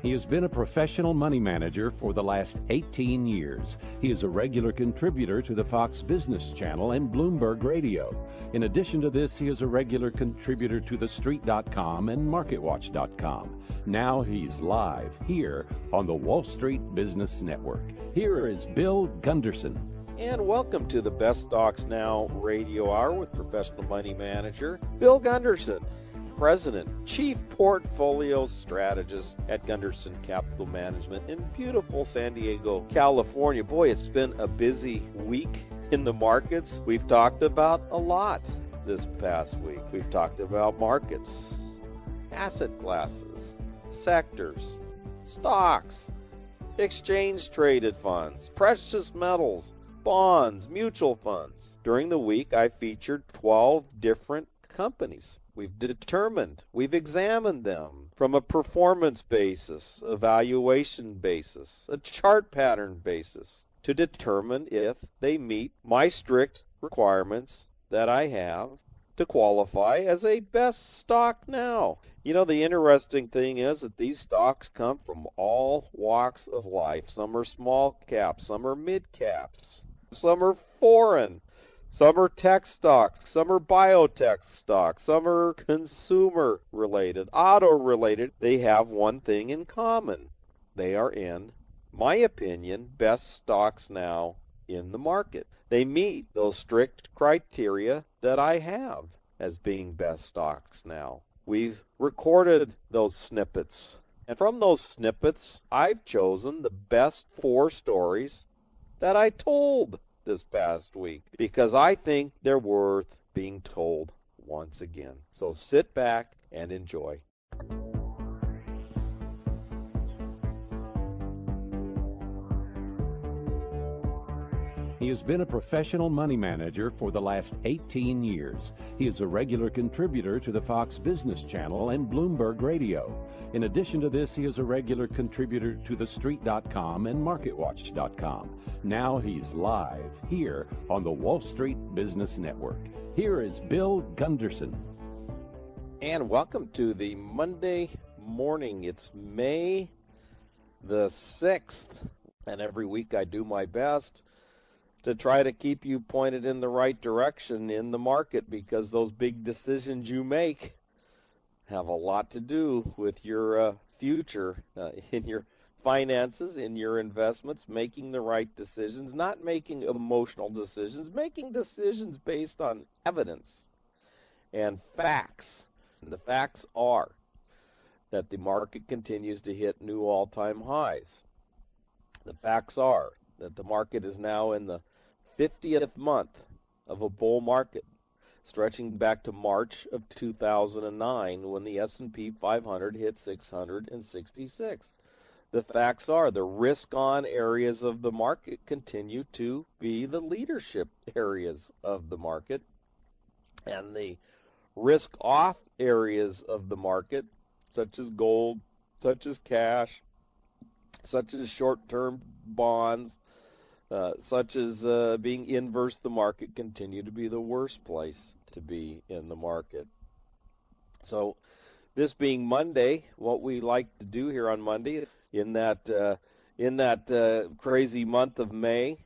He has been a professional money manager for the last 18 years. He is a regular contributor to the Fox Business Channel and Bloomberg Radio. In addition to this, he is a regular contributor to TheStreet.com and MarketWatch.com. Now he's live here on the Wall Street Business Network. Here is Bill Gunderson. And welcome to the Best Stocks Now radio hour with professional money manager Bill Gunderson, President, Chief Portfolio Strategist at Gunderson Capital Management in beautiful San Diego, California. Boy, it's been a busy week in the markets. We've talked about a lot this past week. We've talked about markets, asset classes, sectors, stocks, exchange-traded funds, precious metals, bonds, mutual funds. During the week, I featured 12 different companies. We've examined them from a performance basis, a valuation basis, a chart pattern basis, to determine if they meet my strict requirements that I have to qualify as a best stock now. You know, the interesting thing is that these stocks come from all walks of life. Some are small caps, some are mid caps, some are foreign. Some are tech stocks, some are biotech stocks, some are consumer-related, auto-related. They have one thing in common. They are, in my opinion, best stocks now in the market. They meet those strict criteria that I have as being best stocks now. We've recorded those snippets. And from those snippets, I've chosen the best 4 stories that I told this past week, because I think they're worth being told once again. So sit back and enjoy. He has been a professional money manager for the last 18 years. He is a regular contributor to the Fox Business Channel and Bloomberg Radio. In addition to this, he is a regular contributor to TheStreet.com and MarketWatch.com. Now he's live here on the Wall Street Business Network. Here is Bill Gunderson. And welcome to the Monday morning. It's May the 6th, and every week I do my best to try to keep you pointed in the right direction in the market, because those big decisions you make have a lot to do with your future in your finances, in your investments, making the right decisions, not making emotional decisions, making decisions based on evidence and facts. And the facts are that the market continues to hit new all-time highs. The facts are that the market is now in the 50th month of a bull market, stretching back to March of 2009 when the S&P 500 hit 666. The facts are the risk-on areas of the market continue to be the leadership areas of the market, and the risk-off areas of the market, such as gold, such as cash, such as short-term bonds, such as being inverse the market, continue to be the worst place to be in the market. So this being Monday, what we like to do here on Monday, in that crazy month of May,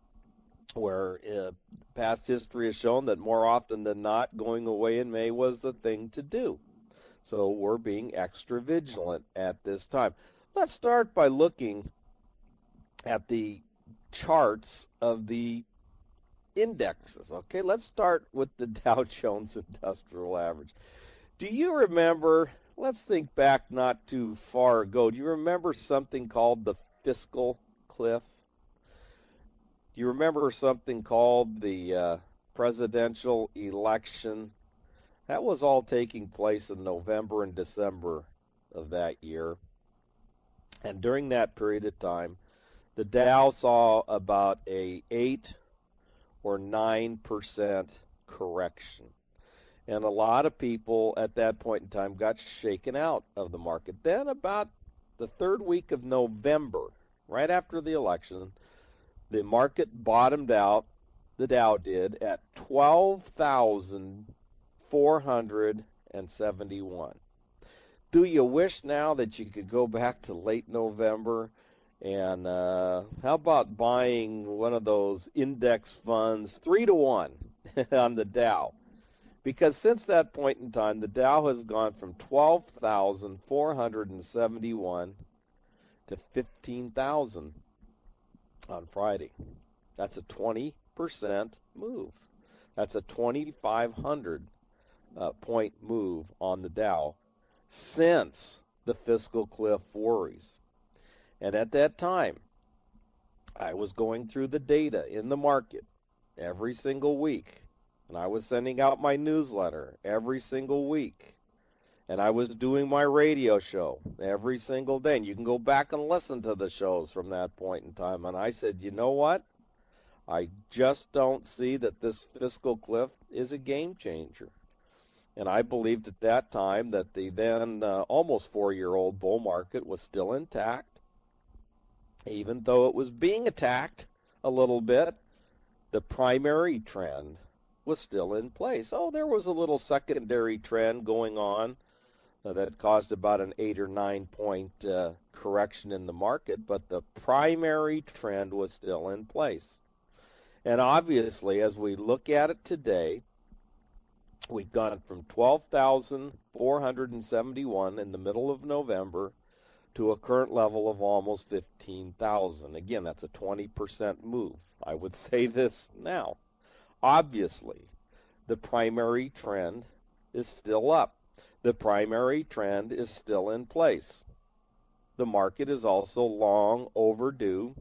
where past history has shown that more often than not, going away in May was the thing to do. So we're being extra vigilant at this time. Let's start by looking at the charts of the indexes. Okay, let's start with the Dow Jones Industrial Average. Do you remember, let's think back not too far ago, do you remember something called the fiscal cliff? Do you remember something called the presidential election? That was all taking place in November and December of that year. And during that period of time, the Dow saw about a 8 or 9% correction. And a lot of people at that point in time got shaken out of the market. Then about the third week of November, right after the election, the market bottomed out, the Dow did, at 12,471. Do you wish now that you could go back to late November? And how about buying one of those index funds 3-1 on the Dow? Because since that point in time, the Dow has gone from 12,471 to 15,000 on Friday. That's a 20% move. That's a 2,500 point move on the Dow since the fiscal cliff worries. And at that time, I was going through the data in the market every single week, and I was sending out my newsletter every single week, and I was doing my radio show every single day. And you can go back and listen to the shows from that point in time. And I said, you know what? I just don't see that this fiscal cliff is a game changer. And I believed at that time that the then almost 4-year-old bull market was still intact, even though it was being attacked a little bit. The primary trend was still in place. Oh, there was a little secondary trend going on that caused about an 8 or 9 point correction in the market, but the primary trend was still in place. And obviously, as we look at it today, we've gone from 12,471 in the middle of November to a current level of almost 15,000. Again, that's a 20% move. I would say this now. Obviously, the primary trend is still up. The primary trend is still in place. The market is also long overdue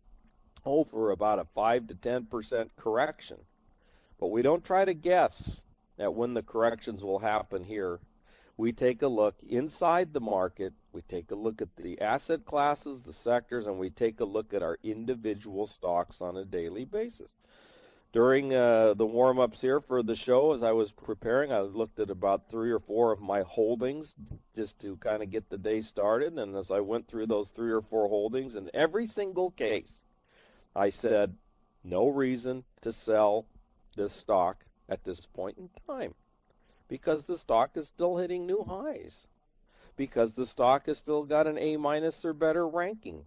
over about a 5 to 10% correction. But we don't try to guess at when the corrections will happen here. We take a look inside the market, we take a look at the asset classes, the sectors, and we take a look at our individual stocks on a daily basis. During the warm-ups here for the show, as I was preparing, I looked at about 3 or 4 of my holdings just to kind of get the day started. And as I went through those 3 or 4 holdings, in every single case, I said, no reason to sell this stock at this point in time, because the stock is still hitting new highs, because the stock has still got an A- or better ranking,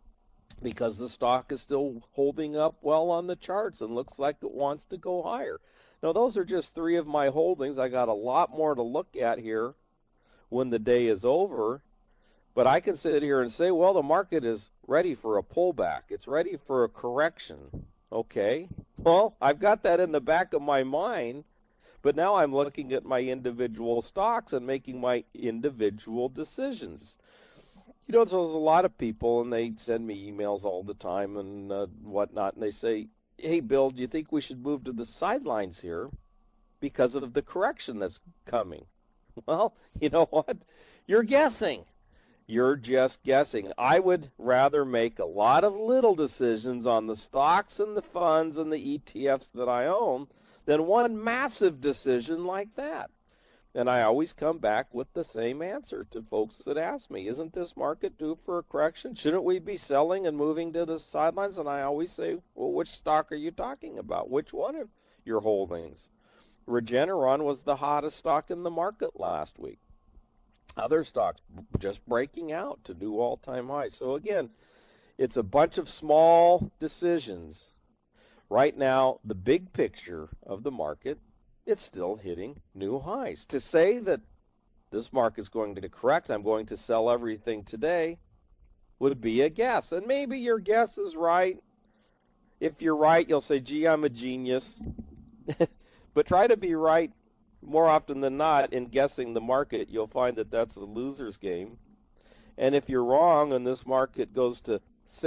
because the stock is still holding up well on the charts and looks like it wants to go higher. Now, those are just 3 of my holdings. I got a lot more to look at here when the day is over, but I can sit here and say, well, the market is ready for a pullback. It's ready for a correction. Okay, well, I've got that in the back of my mind, but now I'm looking at my individual stocks and making my individual decisions. You know, there's a lot of people, and they send me emails all the time and whatnot, and they say, hey, Bill, do you think we should move to the sidelines here because of the correction that's coming? Well, you know what? You're guessing. You're just guessing. I would rather make a lot of little decisions on the stocks and the funds and the ETFs that I own than one massive decision like that. And I always come back with the same answer to folks that ask me, isn't this market due for a correction? Shouldn't we be selling and moving to the sidelines? And I always say, well, which stock are you talking about? Which one of your holdings? Regeneron was the hottest stock in the market last week. Other stocks just breaking out to new all-time highs. So again, it's a bunch of small decisions. Right now, the big picture of the market, it's still hitting new highs. To say that this market's going to correct, I'm going to sell everything today, would be a guess. And maybe your guess is right. If you're right, you'll say, gee, I'm a genius. But try to be right more often than not in guessing the market. You'll find that that's a loser's game. And if you're wrong and this market goes to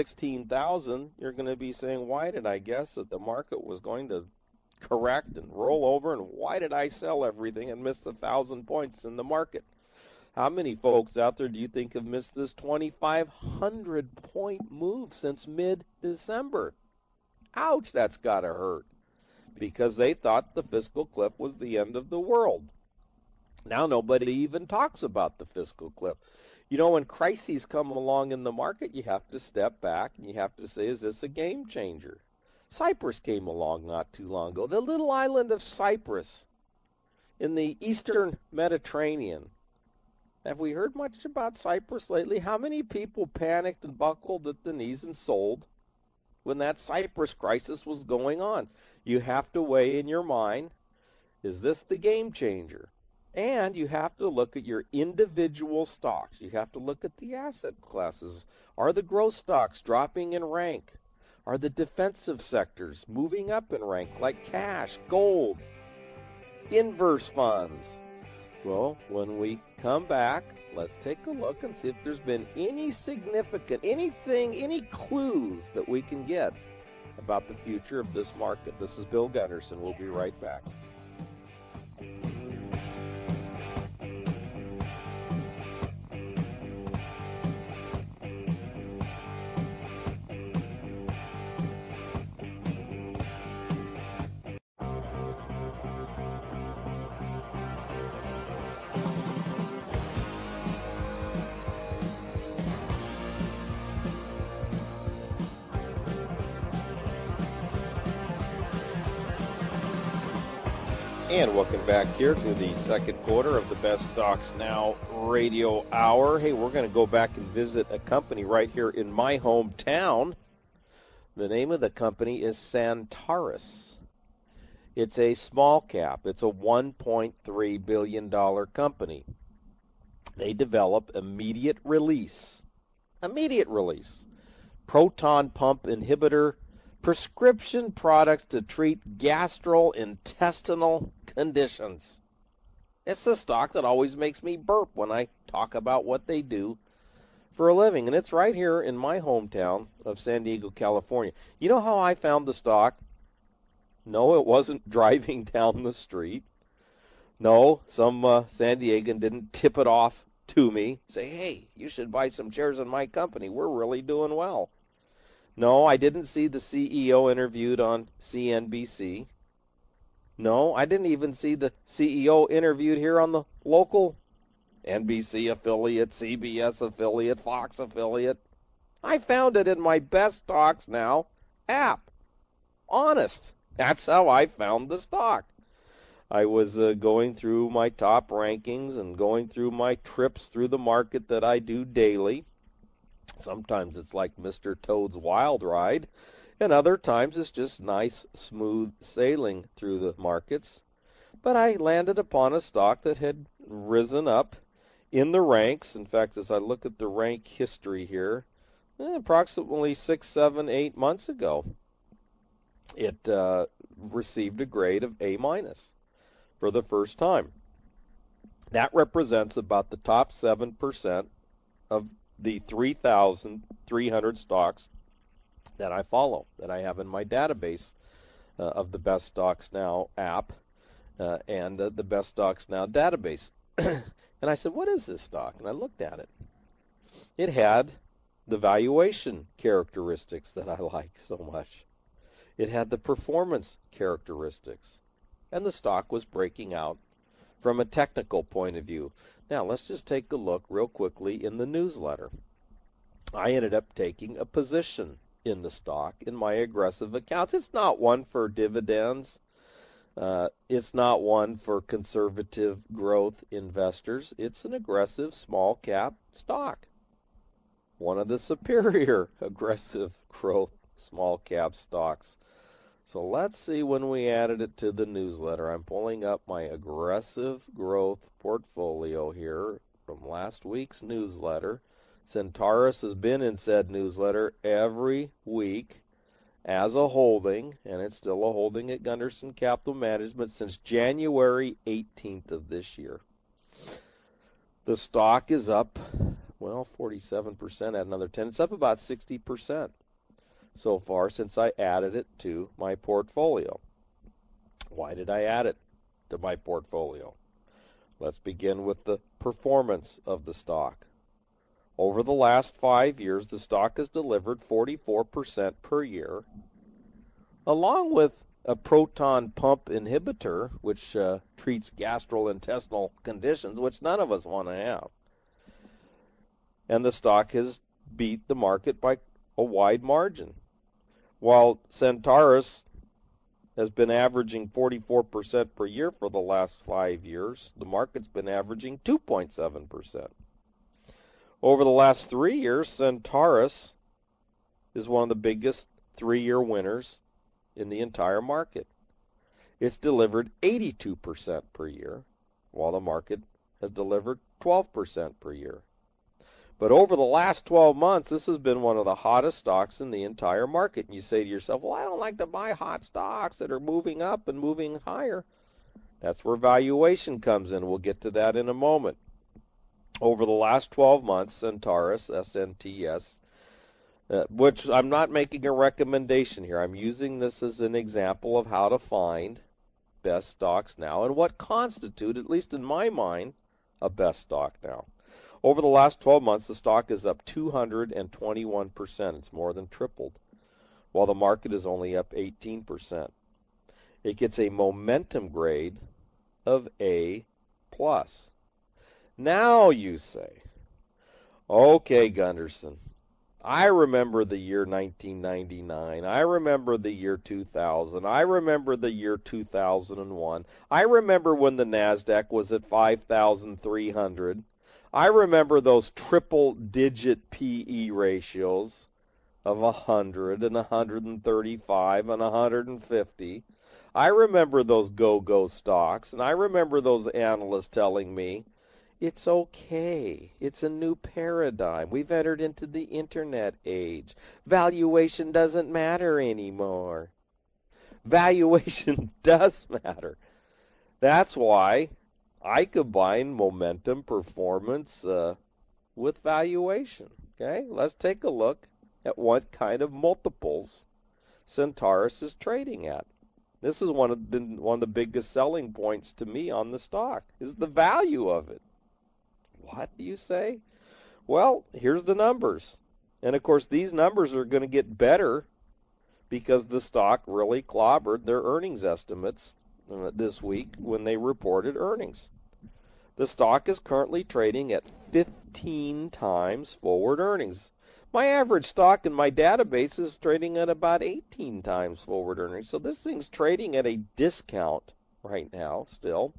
16,000, you're going to be saying, why did I guess that the market was going to correct and roll over, and why did I sell everything and miss 1,000 points in the market? How many folks out there do you think have missed this 2,500 point move since mid-December? Ouch, that's got to hurt, because they thought the fiscal cliff was the end of the world. Now nobody even talks about the fiscal cliff. You know, when crises come along in the market, you have to step back and you have to say, is this a game changer? Cyprus came along not too long ago. The little island of Cyprus in the eastern Mediterranean. Have we heard much about Cyprus lately? How many people panicked and buckled at the knees and sold when that Cyprus crisis was going on? You have to weigh in your mind, is this the game changer? And you have to look at your individual stocks. You have to look at the asset classes. Are the growth stocks dropping in rank? Are the defensive sectors moving up in rank, like cash, gold, inverse funds? Well, when we come back, let's take a look and see if there's been any significant, any clues that we can get about the future of this market. This is Bill Gunderson. We'll be right back. And welcome back here to the second quarter of the Best Stocks Now radio hour. Hey, we're going to go back and visit a company right here in my hometown. The name of the company is Santaris. It's a small cap. It's a $1.3 billion company. They develop immediate release proton pump inhibitor prescription products to treat gastrointestinal conditions. It's the stock that always makes me burp when I talk about what they do for a living, and it's right here in my hometown of San Diego, California. You know how I found the stock? No, it wasn't driving down the street. No, some San Diegan didn't tip it off to me, say, hey, you should buy some shares in my company. We're really doing well. No, I didn't see the CEO interviewed on CNBC. No, I didn't even see the CEO interviewed here on the local NBC affiliate, CBS affiliate, Fox affiliate. I found it in my Best Stocks Now app. Honest. That's how I found the stock. I was going through my top rankings and going through my trips through the market that I do daily. Sometimes it's like Mr. Toad's Wild Ride, and other times it's just nice, smooth sailing through the markets. But I landed upon a stock that had risen up in the ranks. In fact, as I look at the rank history here, approximately 6, 7, 8 months ago, it received a grade of A- for the first time. That represents about the top 7% of the 3,300 stocks that I follow, that I have in my database of the Best Stocks Now app and the Best Stocks Now database. And I said, what is this stock? And I looked at it. It had the valuation characteristics that I like so much. It had the performance characteristics. And the stock was breaking out from a technical point of view. Now, let's just take a look real quickly in the newsletter. I ended up taking a position in the stock in my aggressive accounts. It's not one for dividends. It's not one for conservative growth investors. It's an aggressive small cap stock. One of the superior aggressive growth small cap stocks. So let's see when we added it to the newsletter. I'm pulling up my aggressive growth portfolio here from last week's newsletter. Santaris has been in said newsletter every week as a holding, and it's still a holding at Gunderson Capital Management since January 18th of this year. The stock is up, 47%, add another 10. It's up about 60%. So far since I added it to my portfolio. Why did I add it to my portfolio? Let's begin with the performance of the stock. Over the last 5 years, the stock has delivered 44% per year, along with a proton pump inhibitor, which treats gastrointestinal conditions, which none of us want to have. And the stock has beat the market by a wide margin. While Santaris has been averaging 44% per year for the last 5 years, the market's been averaging 2.7%. Over the last 3 years, Centaurus is one of the biggest 3-year winners in the entire market. It's delivered 82% per year, while the market has delivered 12% per year. But over the last 12 months, this has been one of the hottest stocks in the entire market. And you say to yourself, well, I don't like to buy hot stocks that are moving up and moving higher. That's where valuation comes in. We'll get to that in a moment. Over the last 12 months, Centaurus, SNTS, which I'm not making a recommendation here. I'm using this as an example of how to find best stocks now and what constitute, at least in my mind, a best stock now. Over the last 12 months, the stock is up 221%. It's more than tripled, while the market is only up 18%. It gets a momentum grade of A+. Now you say, okay, Gunderson, I remember the year 1999. I remember the year 2000. I remember the year 2001. I remember when the NASDAQ was at 5,300. I remember those triple-digit PE ratios of 100 and 135 and 150. I remember those go-go stocks, and I remember those analysts telling me, it's okay. It's a new paradigm. We've entered into the internet age. Valuation doesn't matter anymore. Valuation does matter. That's why I combine momentum performance with valuation. Okay, let's take a look at what kind of multiples Centaurus is trading at. This is one of the biggest selling points to me on the stock, is the value of it. What do you say? Well, here's the numbers. And of course, these numbers are going to get better because the stock really clobbered their earnings estimates this week when they reported earnings. The stock is currently trading at 15 times forward earnings. My average stock in my database is trading at about 18 times forward earnings. So this thing's trading at a discount right now still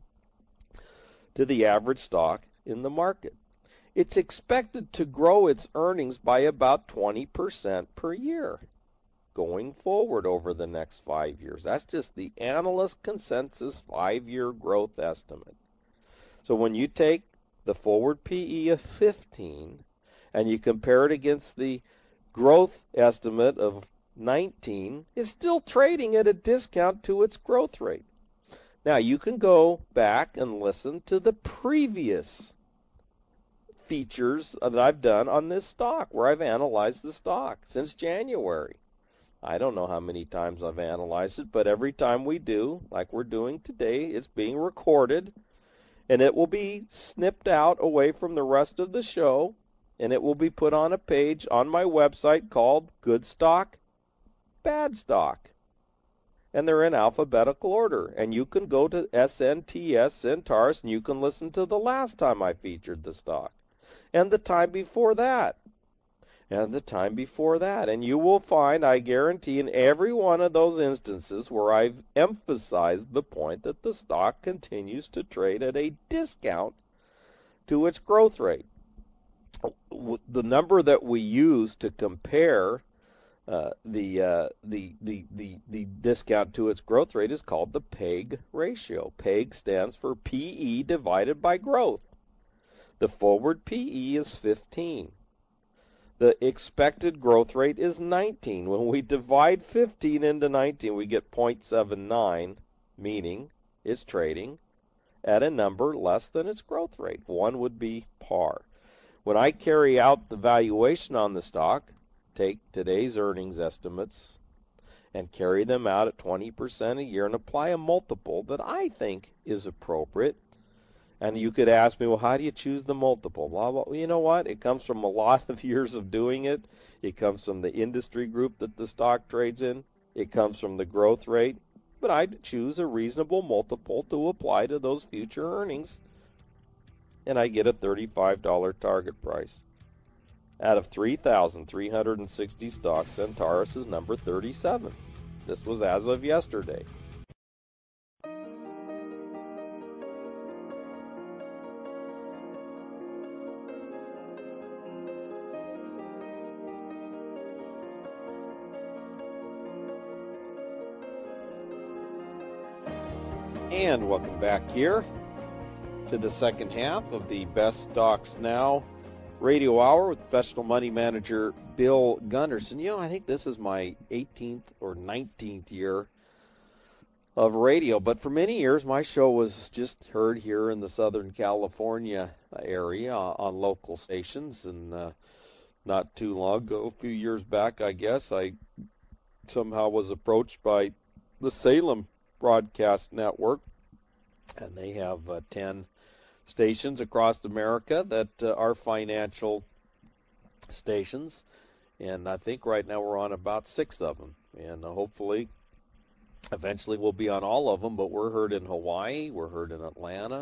to the average stock in the market. It's expected to grow its earnings by about 20% per year going forward over the next 5 years. That's just the analyst consensus 5-year growth estimate. So when you take the forward PE of 15 and you compare it against the growth estimate of 19, it's still trading at a discount to its growth rate. Now, you can go back and listen to the previous features that I've done on this stock, where I've analyzed the stock since January. I don't know how many times I've analyzed it, but every time we do, like we're doing today, it's being recorded, and it will be snipped out away from the rest of the show, and it will be put on a page on my website called Good Stock, Bad Stock. And they're in alphabetical order. And you can go to SNTS Centaurus, and you can listen to the last time I featured the stock, and the time before that, and the time before that. And you will find, I guarantee, in every one of those instances where I've emphasized the point that the stock continues to trade at a discount to its growth rate. The number that we use to compare the discount to its growth rate is called the PEG ratio. PEG stands for PE divided by growth. The forward PE is 15. The expected growth rate is 19. When we divide 15 into 19, we get 0.79, meaning it's trading at a number less than its growth rate. One would be par. When I carry out the valuation on the stock, take today's earnings estimates and carry them out at 20% a year and apply a multiple that I think is appropriate. And you could ask me, well, how do you choose the multiple? Well, you know what? It comes from a lot of years of doing it. It comes from the industry group that the stock trades in. It comes from the growth rate. But I'd choose a reasonable multiple to apply to those future earnings, and I get a $35 target price. Out of 3,360 stocks, Centaurus is number 37. This was as of yesterday. And welcome back here to the second half of the Best Stocks Now Radio Hour with professional money manager Bill Gunderson. You know, I think this is my 18th or 19th year of radio, but for many years my show was just heard here in the Southern California area on local stations. And not too long ago, a few years back, I guess, I somehow was approached by the Salem Broadcast Network, and they have 10 stations across America that are financial stations, and I think right now we're on about 6 of them, and hopefully eventually we'll be on all of them. But we're heard in Hawaii, we're heard in Atlanta,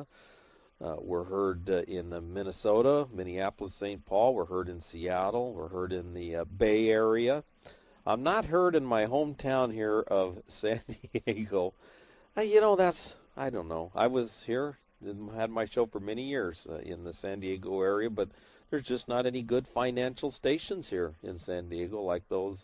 we're heard in Minnesota, Minneapolis, St. Paul, we're heard in Seattle, we're heard in the Bay Area. I'm not heard in my hometown here of San Diego. You know, I don't know. I was here and had my show for many years in the San Diego area, but there's just not any good financial stations here in San Diego like those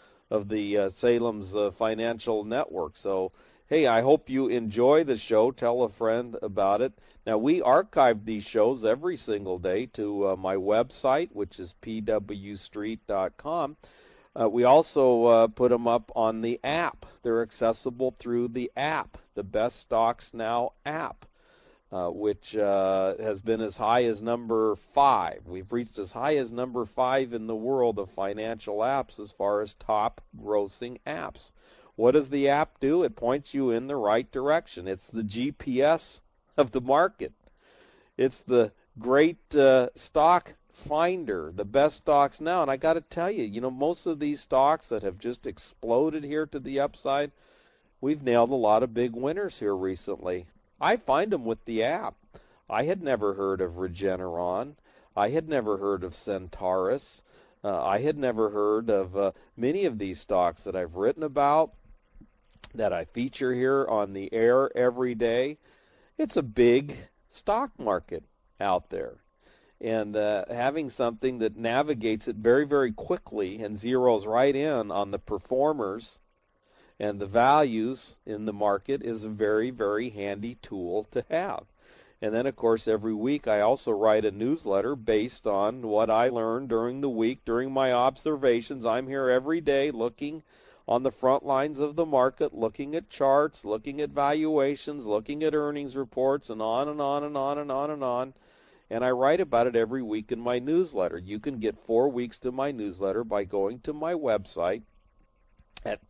of the Salem's Financial Network. So, hey, I hope you enjoy the show. Tell a friend about it. Now, we archive these shows every single day to my website, which is pwstreet.com. We also put them up on the app. They're accessible through the app, the Best Stocks Now app, which has been as high as number 5. We've reached as high as number 5 in the world of financial apps as far as top grossing apps. What does the app do? It points you in the right direction. It's the GPS of the market. It's the great stock finder, the Best Stocks Now. And I got to tell you, you know, most of these stocks that have just exploded here to the upside, we've nailed a lot of big winners here recently. I find them with the app. I had never heard of Regeneron. I had never heard of Centaurus. I had never heard of many of these stocks that I've written about, that I feature here on the air every day. It's a big stock market out there. And having something that navigates it very, very quickly and zeroes right in on the performers and the values in the market is a very, very handy tool to have. And then, of course, every week I also write a newsletter based on what I learned during the week, during my observations. I'm here every day looking on the front lines of the market, looking at charts, looking at valuations, looking at earnings reports, and on and on and on and on and on. And I write about it every week in my newsletter. You can get 4 weeks to my newsletter by going to my website at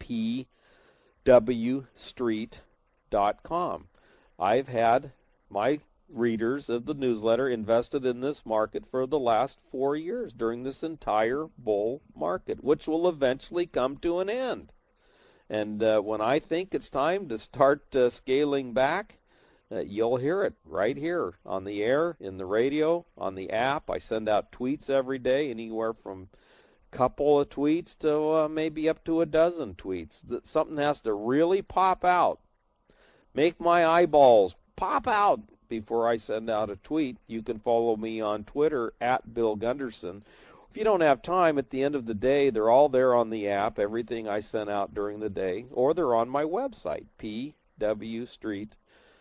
pwstreet.com. I've had my readers of the newsletter invested in this market for the last 4 years during this entire bull market, which will eventually come to an end. And when I think it's time to start scaling back, you'll hear it right here on the air, in the radio, on the app. I send out tweets every day, anywhere from a couple of tweets to maybe up to a dozen tweets. Something has to really pop out, make my eyeballs pop out before I send out a tweet. You can follow me on Twitter at Bill Gunderson. If you don't have time, at the end of the day, they're all there on the app, everything I sent out during the day, or they're on my website, pwstreet.com.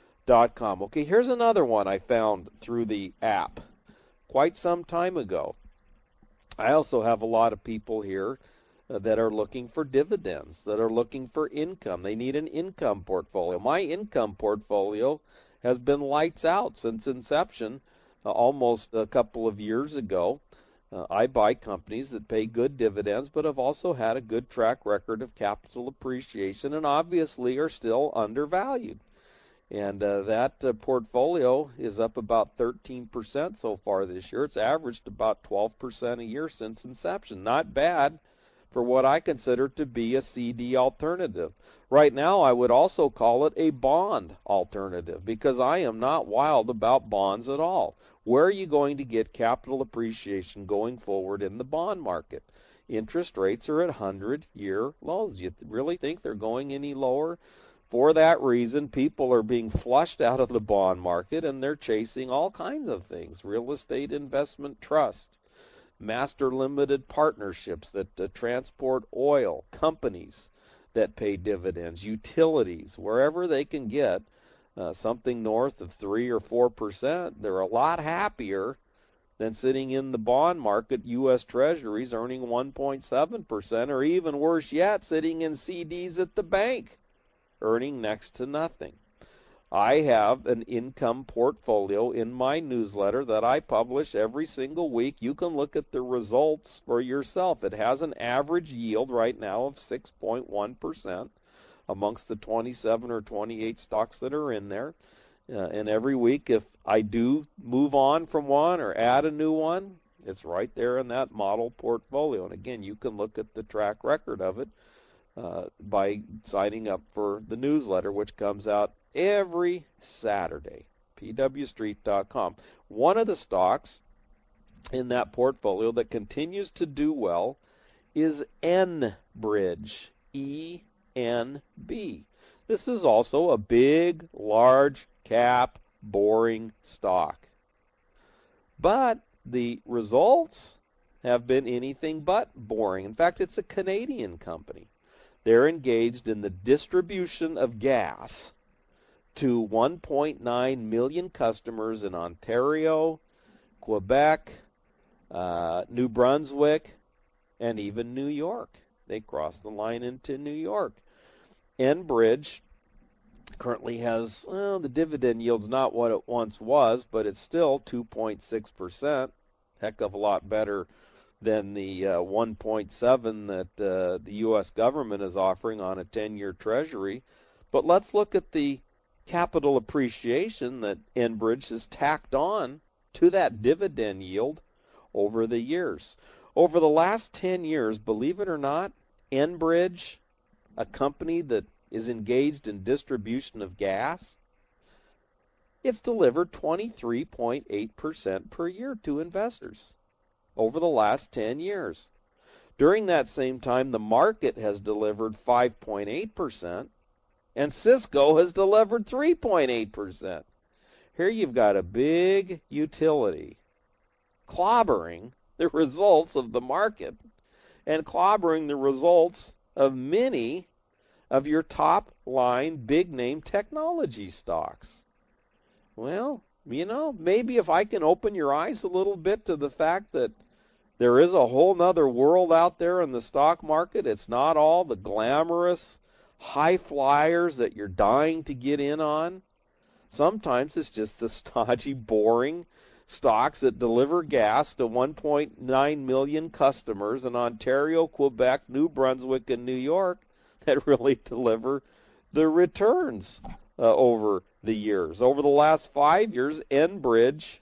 Okay, here's another one I found through the app quite some time ago. I also have a lot of people here that are looking for dividends, that are looking for income. They need an income portfolio. My income portfolio has been lights out since inception, almost a couple of years ago. I buy companies that pay good dividends, but have also had a good track record of capital appreciation and obviously are still undervalued. And that portfolio is up about 13% so far this year. It's averaged about 12% a year since inception. Not bad for what I consider to be a CD alternative. Right now, I would also call it a bond alternative because I am not wild about bonds at all. Where are you going to get capital appreciation going forward in the bond market? Interest rates are at 100-year lows. You really think they're going any lower? For that reason, people are being flushed out of the bond market, and they're chasing all kinds of things. Real estate investment trust, master limited partnerships that transport oil, companies that pay dividends, utilities, wherever they can get something north of 3 or 4%, they're a lot happier than sitting in the bond market, U.S. Treasuries earning 1.7%, or even worse yet, sitting in CDs at the bank, earning next to nothing. I have an income portfolio in my newsletter that I publish every single week. You can look at the results for yourself. It has an average yield right now of 6.1% amongst the 27 or 28 stocks that are in there. And every week, if I do move on from one or add a new one, it's right there in that model portfolio. And again, you can look at the track record of it by signing up for the newsletter, which comes out every Saturday, pwstreet.com. One of the stocks in that portfolio that continues to do well is Enbridge, E-N-B. This is also a big, large cap, boring stock. But the results have been anything but boring. In fact, it's a Canadian company. They're engaged in the distribution of gas to 1.9 million customers in Ontario, Quebec, New Brunswick, and even New York. They cross the line into New York. Enbridge currently has, the dividend yield's not what it once was, but it's still 2.6%, heck of a lot better than the 1.7 that the U.S. government is offering on a 10-year Treasury. But let's look at the capital appreciation that Enbridge has tacked on to that dividend yield over the years. Over the last 10 years, believe it or not, Enbridge, a company that is engaged in distribution of gas, it's delivered 23.8% per year to investors over the last 10 years. During that same time, the market has delivered 5.8%, and Cisco has delivered 3.8%. Here you've got a big utility clobbering the results of the market and clobbering the results of many of your top-line big-name technology stocks. Well, maybe if I can open your eyes a little bit to the fact that there is a whole nother world out there in the stock market. It's not all the glamorous high flyers that you're dying to get in on. Sometimes it's just the stodgy, boring stocks that deliver gas to 1.9 million customers in Ontario, Quebec, New Brunswick, and New York that really deliver the returns over the years. Over the last 5 years, Enbridge,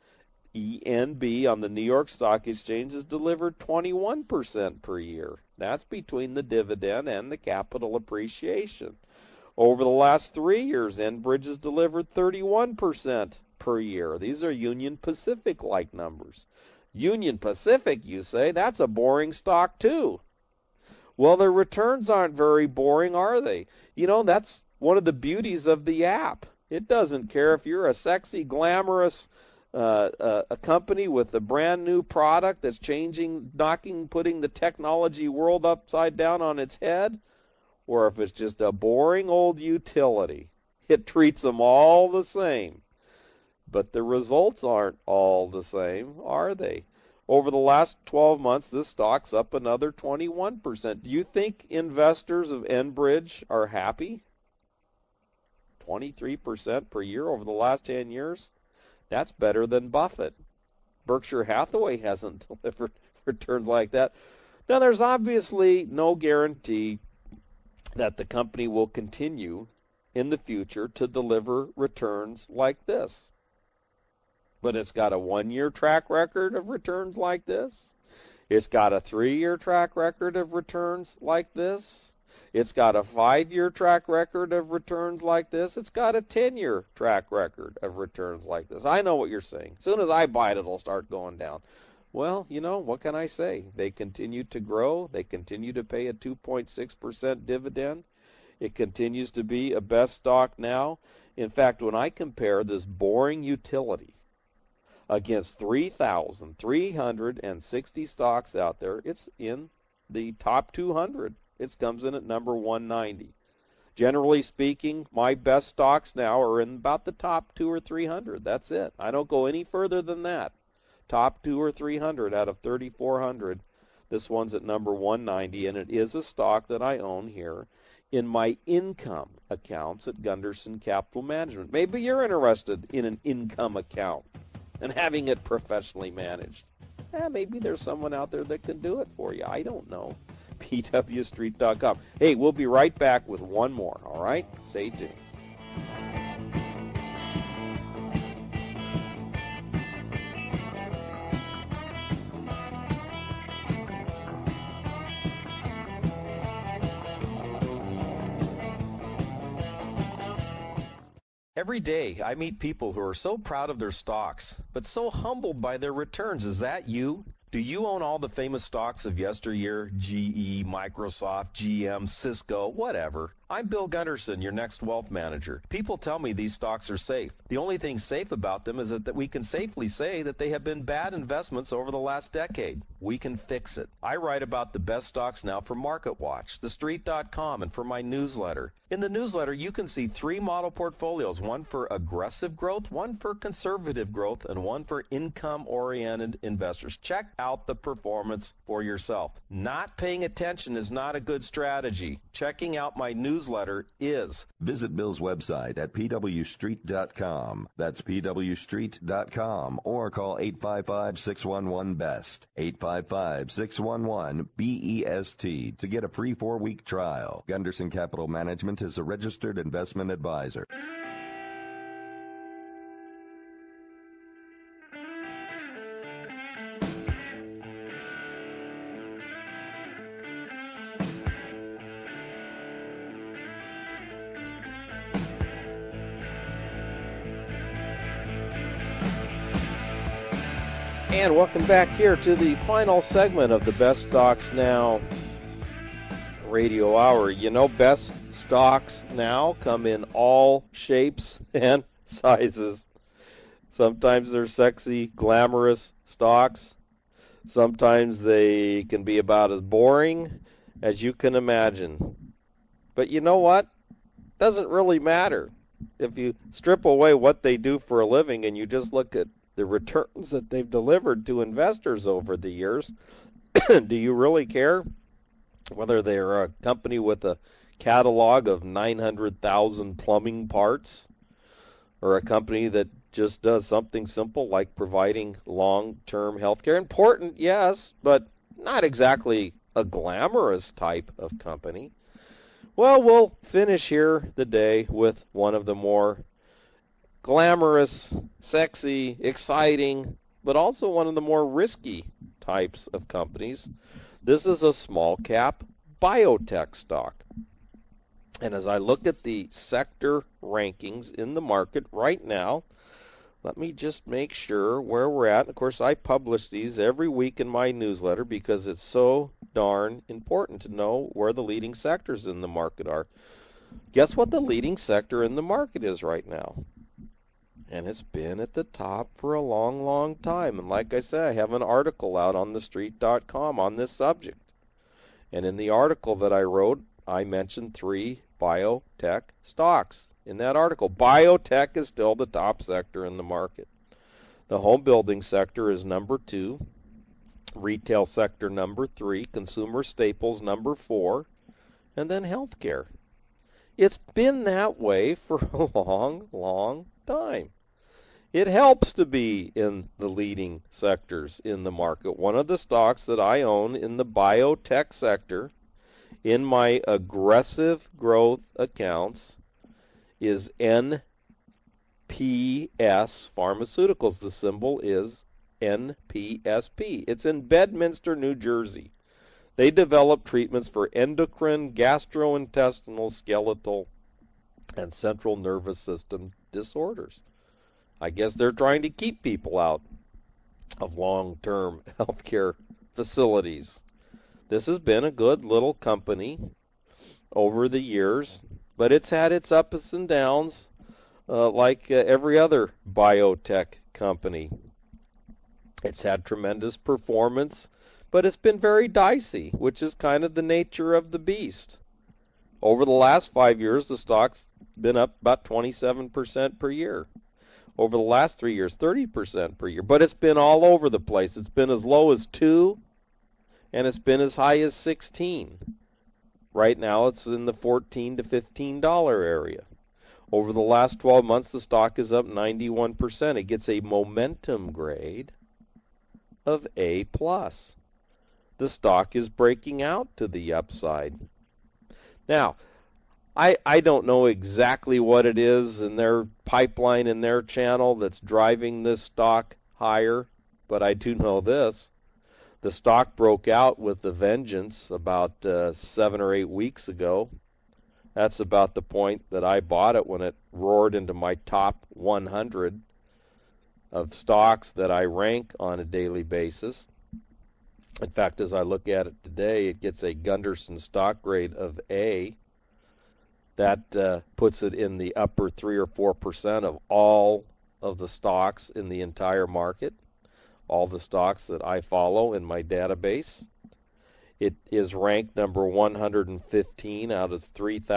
ENB, on the New York Stock Exchange has delivered 21% per year. That's between the dividend and the capital appreciation. Over the last 3 years, Enbridge has delivered 31% per year. These are Union Pacific-like numbers. Union Pacific, you say, that's a boring stock too. Well, their returns aren't very boring, are they? That's one of the beauties of the app. It doesn't care if you're a sexy, glamorous a company with a brand new product that's putting the technology world upside down on its head, or if it's just a boring old utility. It treats them all the same. But the results aren't all the same, are they? Over the last 12 months, this stock's up another 21%. Do you think investors of Enbridge are happy? 23% per year over the last 10 years? That's better than Buffett. Berkshire Hathaway hasn't delivered returns like that. Now, there's obviously no guarantee that the company will continue in the future to deliver returns like this. But it's got a 1-year track record of returns like this. It's got a 3-year track record of returns like this. It's got a 5-year track record of returns like this. It's got a 10-year track record of returns like this. I know what you're saying. As soon as I buy it, it'll start going down. Well, what can I say? They continue to grow. They continue to pay a 2.6% dividend. It continues to be a best stock now. In fact, when I compare this boring utility against 3,360 stocks out there, it's in the top 200. It comes in at number 190. Generally speaking, my best stocks now are in about the top 2 or 300. That's it. I don't go any further than that. Top 2 or 300 out of 3,400. This one's at number 190, and it is a stock that I own here in my income accounts at Gunderson Capital Management. Maybe you're interested in an income account and having it professionally managed. Maybe there's someone out there that can do it for you. I don't know. pwstreet.com. Hey, we'll be right back with one more, all right? Stay tuned. Every day, I meet people who are so proud of their stocks, but so humbled by their returns. Is that you? Do you own all the famous stocks of yesteryear? GE, Microsoft, GM, Cisco, whatever. I'm Bill Gunderson, your next wealth manager. People tell me these stocks are safe. The only thing safe about them is that we can safely say that they have been bad investments over the last decade. We can fix it. I write about the best stocks now for MarketWatch, TheStreet.com, and for my newsletter. In the newsletter, you can see 3 model portfolios, one for aggressive growth, one for conservative growth, and one for income-oriented investors. Check out the performance for yourself. Not paying attention is not a good strategy. Checking out my newsletter is. Visit Bill's website at pwstreet.com. That's pwstreet.com, or call 855-611-BEST, 855-611-BEST to get a free 4-week trial. Gunderson Capital Management is a registered investment advisor. And welcome back here to the final segment of the Best Stocks Now radio hour. You know, best stocks now come in all shapes and sizes. Sometimes they're sexy, glamorous stocks. Sometimes they can be about as boring as you can imagine. But you know what? Doesn't really matter. If you strip away what they do for a living and you just look at the returns that they've delivered to investors over the years, do you really care whether they're a company with a catalog of 900,000 plumbing parts or a company that just does something simple like providing long-term health care? Important, yes, but not exactly a glamorous type of company. Well, we'll finish here the day with one of the more glamorous, sexy, exciting, but also one of the more risky types of companies. This is a small cap biotech stock. And as I look at the sector rankings in the market right now, let me just make sure where we're at. Of course, I publish these every week in my newsletter because it's so darn important to know where the leading sectors in the market are. Guess what the leading sector in the market is right now? And it's been at the top for a long, long time. And like I said, I have an article out on TheStreet.com on this subject. And in the article that I wrote, I mentioned 3 biotech stocks. In that article, biotech is still the top sector in the market. The home building sector is number 2. Retail sector number 3. Consumer staples number 4. And then healthcare. It's been that way for a long, long time. It helps to be in the leading sectors in the market. One of the stocks that I own in the biotech sector in my aggressive growth accounts is NPS Pharmaceuticals. The symbol is NPSP. It's in Bedminster, New Jersey. They develop treatments for endocrine, gastrointestinal, skeletal, and central nervous system disorders. I guess they're trying to keep people out of long-term healthcare facilities. This has been a good little company over the years, but it's had its ups and downs like every other biotech company. It's had tremendous performance, but it's been very dicey, which is kind of the nature of the beast. Over the last 5 years, the stock's been up about 27% per year. Over the last 3 years, 30% per year. But it's been all over the place. It's been as low as 2, and it's been as high as 16. Right now, it's in the $14 to $15 area. Over the last 12 months, the stock is up 91%. It gets a momentum grade of A+. The stock is breaking out to the upside. Now, I don't know exactly what it is in their pipeline, in their channel that's driving this stock higher, but I do know this. The stock broke out with a vengeance about 7 or 8 weeks ago. That's about the point that I bought it, when it roared into my top 100 of stocks that I rank on a daily basis. In fact, as I look at it today, it gets a Gunderson stock grade of A. That puts it in the upper 3 or 4% of all of the stocks in the entire market, all the stocks that I follow in my database. It is ranked number 115 out of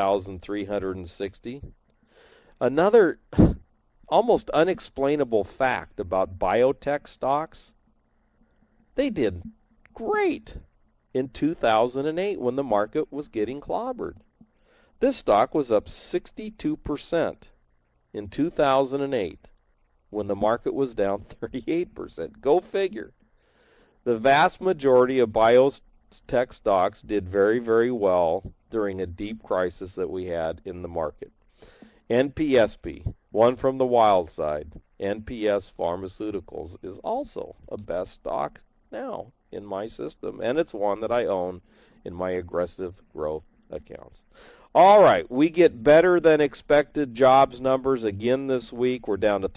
3,360. Another almost unexplainable fact about biotech stocks, they did great in 2008 when the market was getting clobbered. This stock was up 62% in 2008 when the market was down 38%. Go figure. The vast majority of biotech stocks did very, very well during a deep crisis that we had in the market. NPSP, one from the wild side, NPS Pharmaceuticals, is also a best stock now in my system, and it's one that I own in my aggressive growth accounts. All right, we get better than expected jobs numbers again this week. We're down to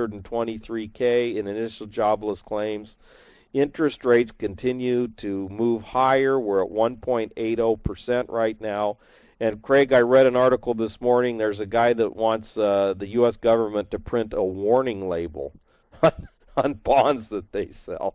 323K in initial jobless claims. Interest rates continue to move higher. We're at 1.80% right now. And Craig, I read an article this morning. There's a guy that wants the U.S. government to print a warning label on bonds that they sell.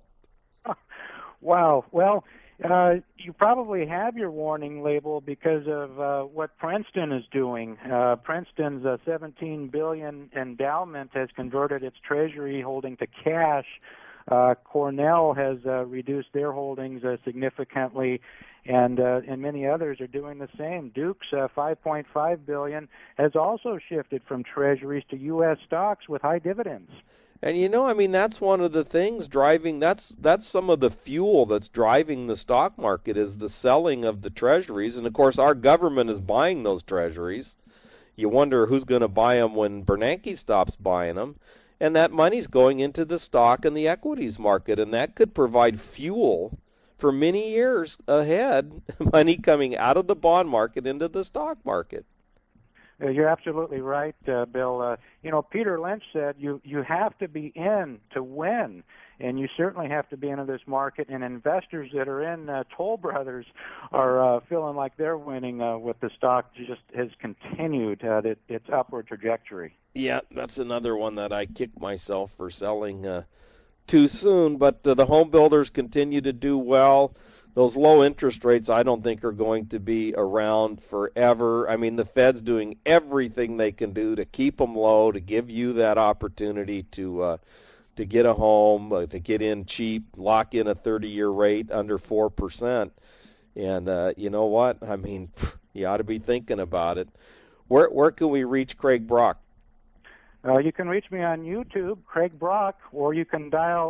Wow. Well, you probably have your warning label because of what Princeton is doing. Princeton's $17 billion endowment has converted its treasury holding to cash. Cornell has reduced their holdings significantly, and many others are doing the same. Duke's $5.5 billion has also shifted from treasuries to U.S. stocks with high dividends. And that's one of the things driving, that's some of the fuel that's driving the stock market, is the selling of the treasuries. And of course, our government is buying those treasuries. You wonder who's going to buy them when Bernanke stops buying them. And that money's going into the stock and the equities market, and that could provide fuel for many years ahead, money coming out of the bond market into the stock market. You're absolutely right, Bill. Peter Lynch said you have to be in to win, and you certainly have to be into this market. And investors that are in Toll Brothers are feeling like they're winning with the stock just has continued its upward trajectory. Yeah, that's another one that I kick myself for selling too soon. But the home builders continue to do well. Those low interest rates, I don't think, are going to be around forever. I mean, the Fed's doing everything they can do to keep them low, to give you that opportunity to get a home, to get in cheap, lock in a 30-year rate under 4%. And you know what? I mean, you ought to be thinking about it. Where can we reach Craig Brock? You can reach me on YouTube, Craig Brock, or you can dial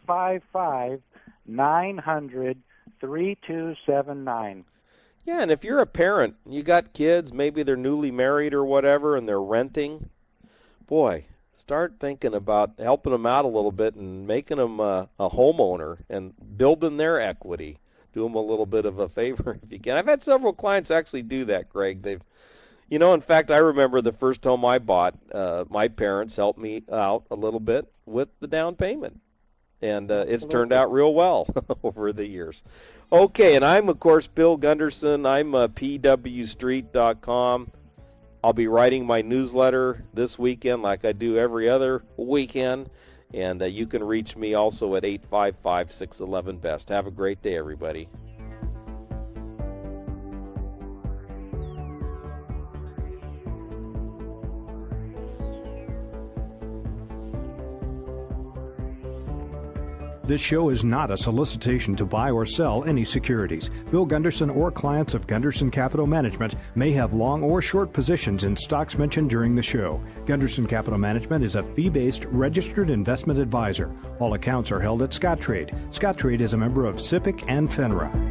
855-900-3279. Yeah, and if you're a parent, you got kids, maybe they're newly married or whatever, and they're renting, boy, start thinking about helping them out a little bit and making them a homeowner and building their equity. Do them a little bit of a favor if you can. I've had several clients actually do that, Craig. They've, in fact, I remember the first home I bought, my parents helped me out a little bit with the down payment. And it's turned out real well over the years. Okay, and I'm, of course, Bill Gunderson. I'm pwstreet.com. I'll be writing my newsletter this weekend like I do every other weekend. And you can reach me also at 855-611-BEST. Have a great day, everybody. This show is not a solicitation to buy or sell any securities. Bill Gunderson or clients of Gunderson Capital Management may have long or short positions in stocks mentioned during the show. Gunderson Capital Management is a fee-based registered investment advisor. All accounts are held at Scottrade. Scottrade is a member of SIPC and FINRA.